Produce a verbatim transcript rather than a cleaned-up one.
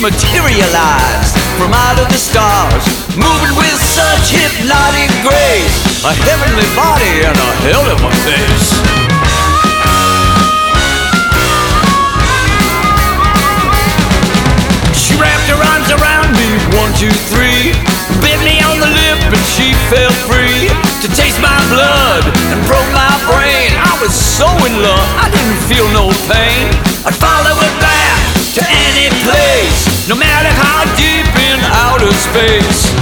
materialized from out of the stars, moving with such hypnotic grace, a heavenly body and a hell of a face. She wrapped her arms around me, one, two, three, bit me on the lip and she fell free to taste my blood and broke my brain. I was so in love, I didn't feel no pain. I'd follow her back to any place, no matter how deep in outer space.